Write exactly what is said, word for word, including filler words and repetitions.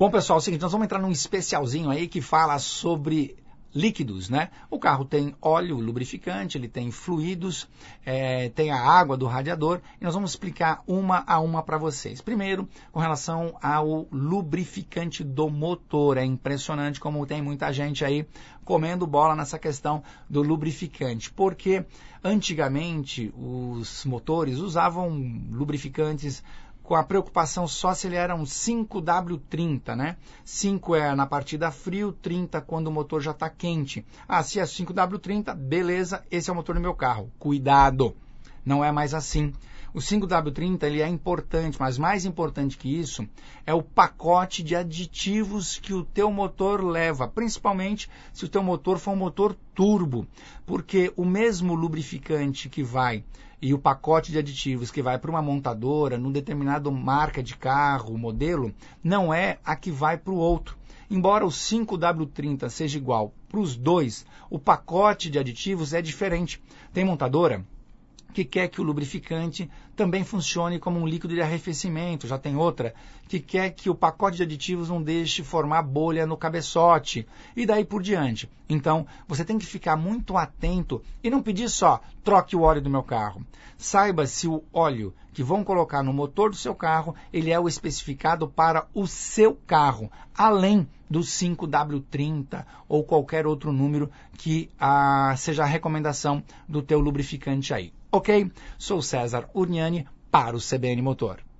Bom, pessoal, é o seguinte, nós vamos entrar num especialzinho aí que fala sobre líquidos, né? O carro tem óleo lubrificante, ele tem fluidos, é, tem a água do radiador, e nós vamos explicar uma a uma para vocês. Primeiro, com relação ao lubrificante do motor. É impressionante como tem muita gente aí comendo bola nessa questão do lubrificante, porque antigamente os motores usavam lubrificantes com a preocupação só se ele era um cinco W trinta, né? cinco é na partida frio, trinta quando o motor já está quente. Ah, se é cinco W trinta, beleza, esse é o motor do meu carro. Cuidado, não é mais assim. O cinco W trinta ele é importante, mas mais importante que isso é o pacote de aditivos que o teu motor leva, principalmente se o teu motor for um motor turbo, porque o mesmo lubrificante que vai e o pacote de aditivos que vai para uma montadora, num determinado marca de carro, modelo, não é a que vai para o outro. Embora o cinco W trinta seja igual para os dois, o pacote de aditivos é diferente. Tem montadora que quer que o lubrificante também funcione como um líquido de arrefecimento. Já tem outra que quer que o pacote de aditivos não deixe formar bolha no cabeçote e daí por diante. Então, você tem que ficar muito atento e não pedir só, troque o óleo do meu carro. Saiba se o óleo que vão colocar no motor do seu carro, ele é o especificado para o seu carro, além do cinco W trinta ou qualquer outro número que ah, seja a recomendação do teu lubrificante aí. Ok? Sou César Urniani para o C B N Motor.